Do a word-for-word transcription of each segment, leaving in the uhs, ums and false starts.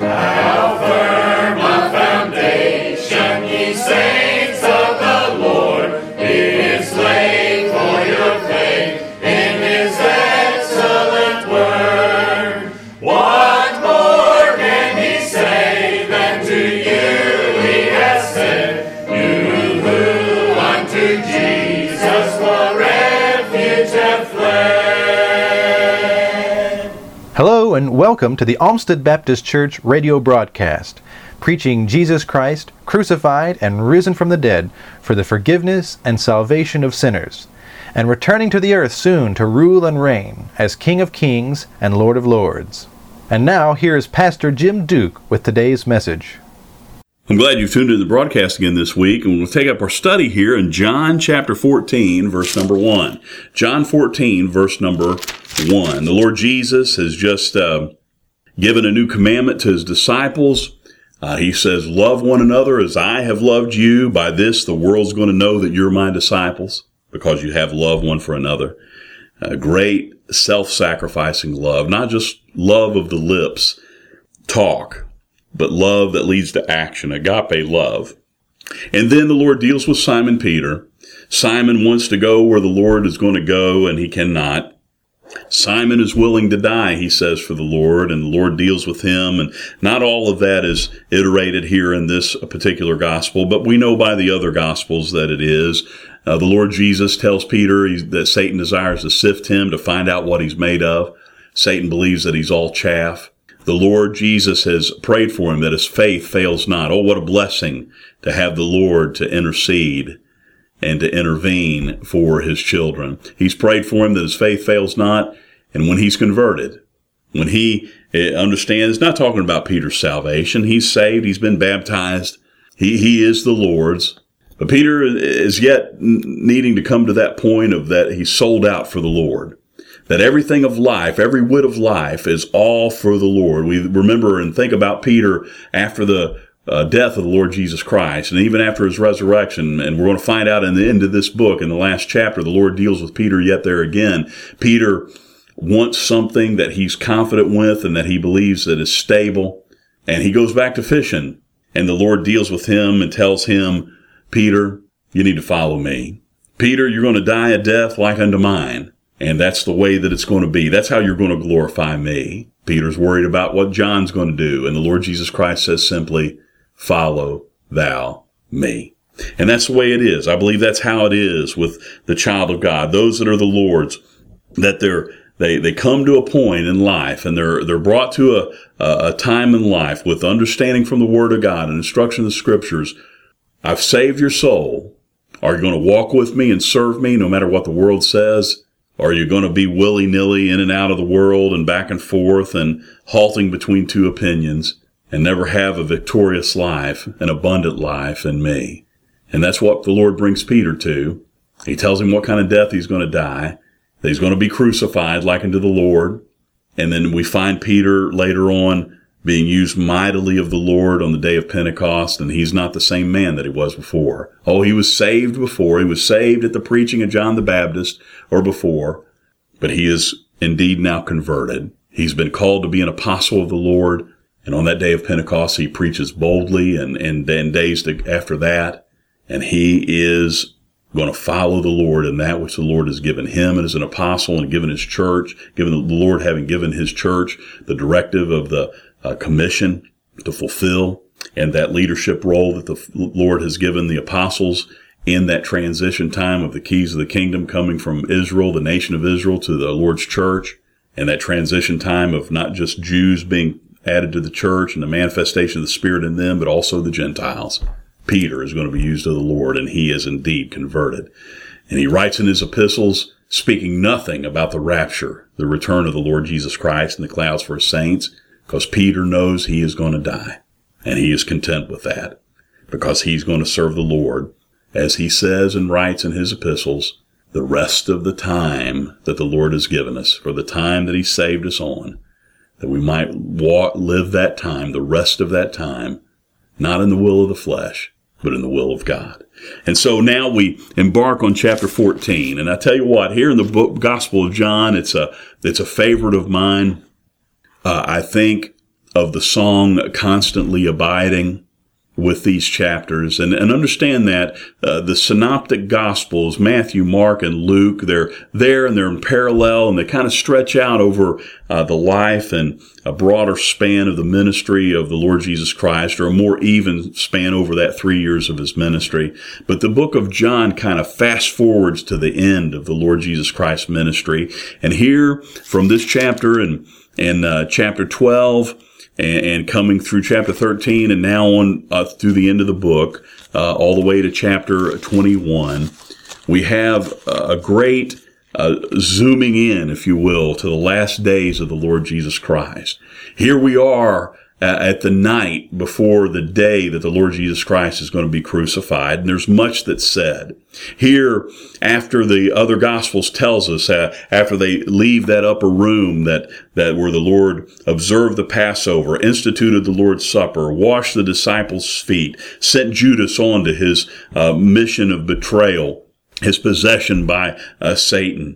How firm a foundation, ye saints of the Lord, is laid for your faith in his excellent word. What more can he say than to you he has said, you who unto Jesus for refuge have fled? Hello and welcome to the Olmsted Baptist Church radio broadcast, preaching Jesus Christ, crucified and risen from the dead for the forgiveness and salvation of sinners, and returning to the earth soon to rule and reign as King of Kings and Lord of Lords. And now here is Pastor Jim Duke with today's message. I'm glad you've tuned in to the broadcast again this week, and we'll take up our study here in John chapter fourteen, verse number one. John fourteen, verse number one. The Lord Jesus has just uh, given a new commandment to his disciples. Uh, he says, love one another as I have loved you. By this, the world's going to know that you're my disciples, because you have love one for another. A great self-sacrificing love, not just love of the lips, talk, but love that leads to action, agape love. And then the Lord deals with Simon Peter. Simon wants to go where the Lord is going to go, and he cannot. Simon is willing to die, he says, for the Lord, and the Lord deals with him. And not all of that is iterated here in this particular gospel, but we know by the other gospels that it is. Uh, the Lord Jesus tells Peter he's, that Satan desires to sift him to find out what he's made of. Satan believes that he's all chaff. The Lord Jesus has prayed for him that his faith fails not. Oh, what a blessing to have the Lord to intercede and to intervene for his children. He's prayed for him that his faith fails not. And when he's converted, when he understands, not talking about Peter's salvation, he's saved, he's been baptized, he, he is the Lord's. But Peter is yet needing to come to that point of that he's sold out for the Lord. That everything of life, every whit of life is all for the Lord. We remember and think about Peter after the uh, death of the Lord Jesus Christ, and even after his resurrection. And we're going to find out in the end of this book, in the last chapter, the Lord deals with Peter yet there again. Peter wants something that he's confident with and that he believes that is stable. And he goes back to fishing, and the Lord deals with him and tells him, Peter, you need to follow me. Peter, you're going to die a death like unto mine. And that's the way that it's going to be. That's how you're going to glorify me. Peter's worried about what John's going to do. And the Lord Jesus Christ says simply, follow thou me. And that's the way it is. I believe that's how it is with the child of God. Those that are the Lord's, that they're, they, they come to a point in life, and they're, they're brought to a, a, a time in life with understanding from the Word of God and instruction of the Scriptures. I've saved your soul. Are you going to walk with me and serve me no matter what the world says? Or are you going to be willy-nilly in and out of the world and back and forth and halting between two opinions and never have a victorious life, an abundant life in me? And that's what the Lord brings Peter to. He tells him what kind of death he's going to die, that he's going to be crucified like unto the Lord. And then we find Peter later on being used mightily of the Lord on the day of Pentecost, and he's not the same man that he was before. Oh, he was saved before. He was saved at the preaching of John the Baptist or before, but he is indeed now converted. He's been called to be an apostle of the Lord, and on that day of Pentecost, he preaches boldly, and, and, and days to, after that, and he is going to follow the Lord in that which the Lord has given him as an apostle and given his church, given the Lord having given his church the directive of the uh, commission to fulfill, and that leadership role that the Lord has given the apostles in that transition time of the keys of the kingdom coming from Israel, the nation of Israel, to the Lord's church, and that transition time of not just Jews being added to the church and the manifestation of the Spirit in them, but also the Gentiles. Peter is going to be used of the Lord, and he is indeed converted. And he writes in his epistles, speaking nothing about the rapture, the return of the Lord Jesus Christ and the clouds for his saints, because Peter knows he is going to die. And he is content with that, because he's going to serve the Lord, as he says and writes in his epistles, the rest of the time that the Lord has given us, for the time that he saved us on, that we might walk, live that time, the rest of that time, not in the will of the flesh, but in the will of God. And so now we embark on chapter fourteen. And I tell you what, here in the book, Gospel of John, it's a, it's a favorite of mine. Uh, I think of the song Constantly Abiding with these chapters, and, and understand that uh, the synoptic gospels, Matthew, Mark, and Luke, they're there and they're in parallel, and they kind of stretch out over uh, the life and a broader span of the ministry of the Lord Jesus Christ, or a more even span over that three years of his ministry. But the book of John kind of fast forwards to the end of the Lord Jesus Christ's ministry. And here, from this chapter and, and uh, chapter twelve, and coming through chapter thirteen, and now on uh, through the end of the book, uh, all the way to chapter twenty-one, we have a great uh, zooming in, if you will, to the last days of the Lord Jesus Christ. Here we are uh, at the night before the day that the Lord Jesus Christ is going to be crucified, and there's much that's said. Here, after the other Gospels tells us, uh, after they leave that upper room that, that where the Lord observed the Passover, instituted the Lord's Supper, washed the disciples' feet, sent Judas on to his uh, mission of betrayal, his possession by uh, Satan.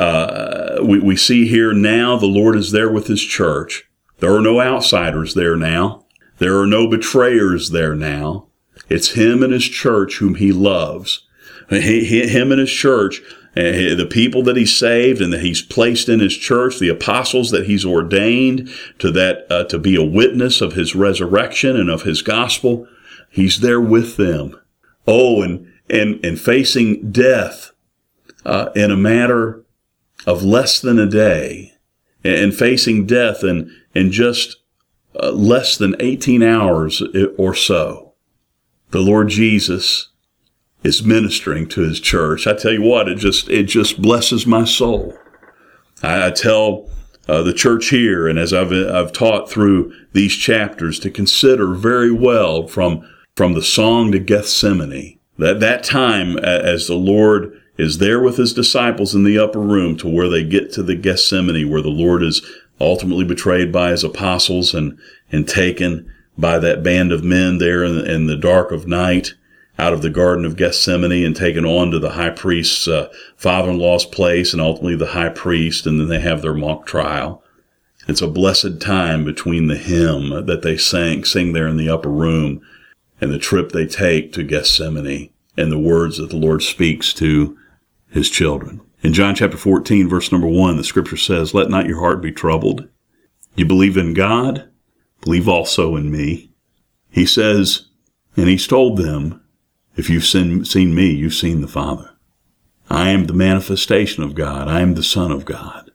Uh, we, we see here now the Lord is there with his church. There are no outsiders there now. There are no betrayers there now. It's him and his church whom he loves. He, he, him and his church, uh, the people that he saved and that he's placed in his church, the apostles that he's ordained to that uh, to be a witness of his resurrection and of his gospel, he's there with them. Oh, and and and facing death uh, in a matter of less than a day, and facing death in in just uh, less than eighteen hours or so, the Lord Jesus is ministering to his church. I tell you what, it just it just blesses my soul. I, I tell uh, the church here, and as I've I've taught through these chapters, to consider very well from from the song to Gethsemane, that that time as the Lord is there with his disciples in the upper room to where they get to the Gethsemane, where the Lord is ultimately betrayed by his apostles and, and taken by that band of men there in the, in the dark of night out of the Garden of Gethsemane and taken on to the high priest's uh, father-in-law's place, and ultimately the high priest, and then they have their mock trial. It's a blessed time between the hymn that they sang, sing there in the upper room, and the trip they take to Gethsemane, and the words that the Lord speaks to his children. In John chapter fourteen, verse number one, the scripture says, "Let not your heart be troubled. You believe in God, believe also in me." He says, and he's told them, if you've seen, seen me, you've seen the Father. I am the manifestation of God. I am the Son of God.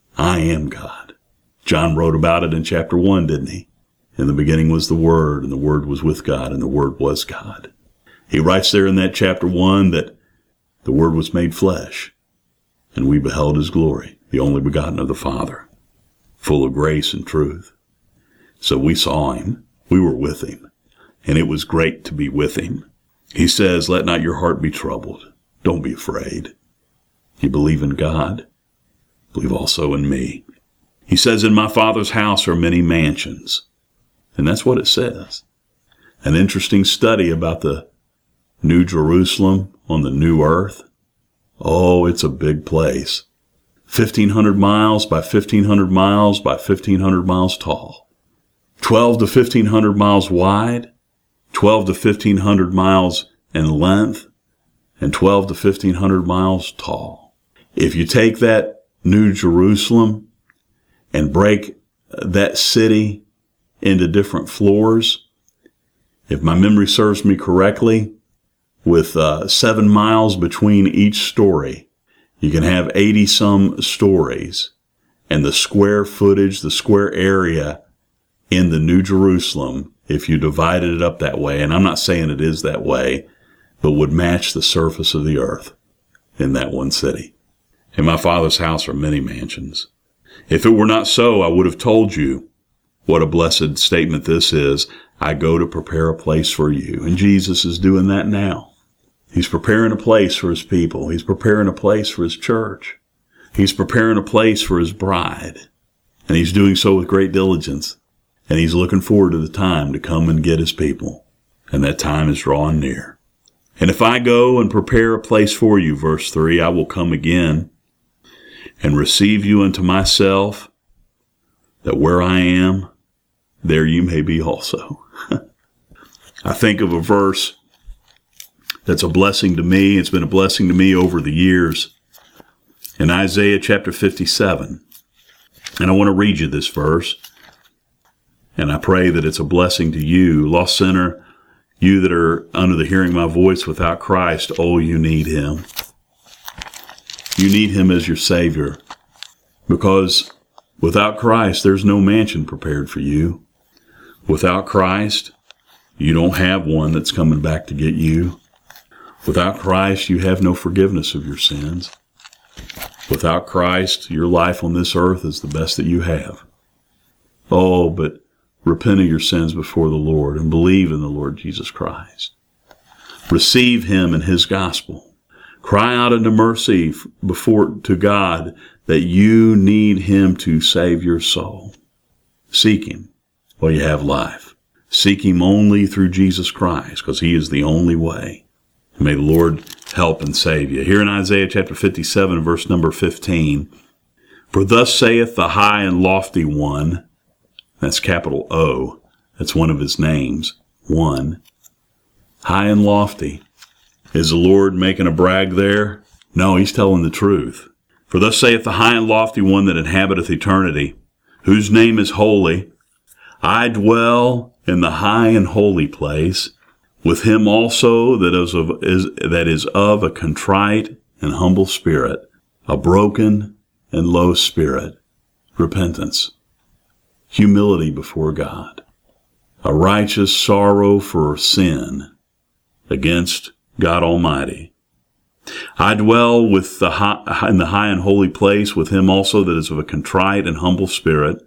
I am God. John wrote about it in chapter one, didn't he? In the beginning was the Word, and the Word was with God, and the Word was God. He writes there in that chapter one that the Word was made flesh, and we beheld his glory, the only begotten of the Father, full of grace and truth. So we saw him, we were with him, and it was great to be with him. He says, let not your heart be troubled. Don't be afraid. You believe in God, believe also in me. He says, in my Father's house are many mansions. And that's what it says. An interesting study about the New Jerusalem on the new earth. Oh, it's a big place. fifteen hundred miles by fifteen hundred miles by fifteen hundred miles tall. twelve to fifteen hundred miles wide, twelve to fifteen hundred miles in length, and twelve to fifteen hundred miles tall. If you take that New Jerusalem and break that city into different floors, if my memory serves me correctly, with uh, seven miles between each story, you can have eighty some stories, and the square footage, the square area in the New Jerusalem, if you divided it up that way, and I'm not saying it is that way, but would match the surface of the earth in that one city. In my Father's house are many mansions. If it were not so, I would have told you what a blessed statement this is. I go to prepare a place for you. And Jesus is doing that now. He's preparing a place for his people. He's preparing a place for his church. He's preparing a place for his bride. And he's doing so with great diligence. And he's looking forward to the time to come and get his people. And that time is drawing near. And if I go and prepare a place for you, verse three, I will come again and receive you unto myself, that where I am, there you may be also. I think of a verse that's a blessing to me. It's been a blessing to me over the years. In Isaiah chapter fifty-seven. And I want to read you this verse. And I pray that it's a blessing to you. Lost sinner, you that are under the hearing of my voice without Christ, oh, you need him. You need him as your Savior. Because without Christ, there's no mansion prepared for you. Without Christ, you don't have one that's coming back to get you. Without Christ, you have no forgiveness of your sins. Without Christ, your life on this earth is the best that you have. Oh, but repent of your sins before the Lord and believe in the Lord Jesus Christ. Receive him and his gospel. Cry out unto mercy before to God that you need him to save your soul. Seek him while you have life. Seek him only through Jesus Christ, because he is the only way. May the Lord help and save you. Here in Isaiah chapter fifty-seven, verse number fifteen, for thus saith the high and lofty one, that's capital O, that's one of his names, one, high and lofty. Is the Lord making a brag there? No, he's telling the truth. For thus saith the high and lofty one that inhabiteth eternity, whose name is holy. I dwell in the high and holy place, with him also that is of, is, that is of a contrite and humble spirit, a broken and low spirit, repentance, humility before God, a righteous sorrow for sin against God Almighty. I dwell with the high, in the high and holy place, with him also that is of a contrite and humble spirit,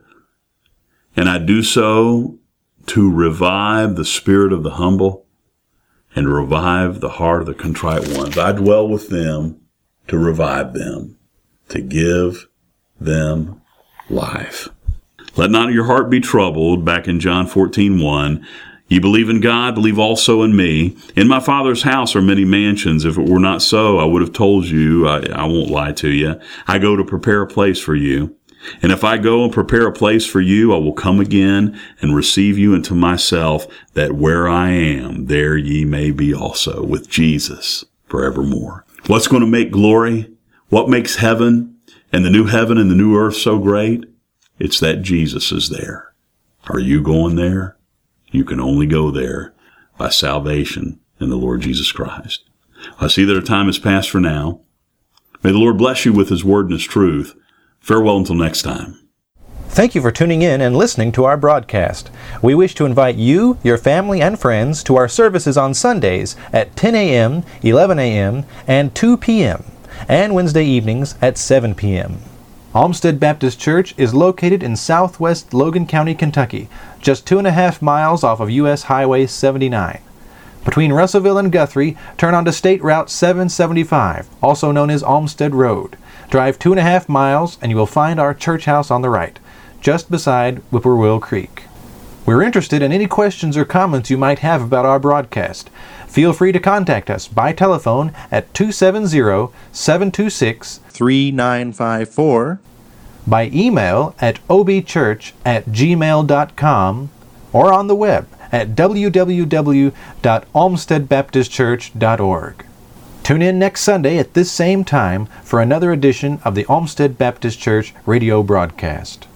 and I do so to revive the spirit of the humble and revive the heart of the contrite ones. I dwell with them to revive them, to give them life. Let not your heart be troubled, back in John fourteen one. Ye believe in God, believe also in me. In my Father's house are many mansions. If it were not so, I would have told you. I, I won't lie to you. I go to prepare a place for you. And if I go and prepare a place for you, I will come again and receive you into myself, that where I am, there ye may be also, with Jesus forevermore. What's going to make glory? What makes heaven and the new heaven and the new earth so great? It's that Jesus is there. Are you going there? You can only go there by salvation in the Lord Jesus Christ. I see that our time has passed for now. May the Lord bless you with his word and his truth. Farewell until next time. Thank you for tuning in and listening to our broadcast. We wish to invite you, your family, and friends to our services on Sundays at ten a.m., eleven a.m., and two p.m., and Wednesday evenings at seven p.m. Olmsted Baptist Church is located in southwest Logan County, Kentucky, just two and a half miles off of U S Highway seventy-nine. Between Russellville and Guthrie, turn onto State Route seven seventy-five, also known as Olmsted Road. Drive two and a half miles and you will find our church house on the right, just beside Whippoorwill Creek. We're interested in any questions or comments you might have about our broadcast. Feel free to contact us by telephone at two seven zero, seven two six, three nine five four, by email at obchurch at gmail dot com, or on the web at w w w dot olmsted baptist church dot org. Tune in next Sunday at this same time for another edition of the Olmsted Baptist Church radio broadcast.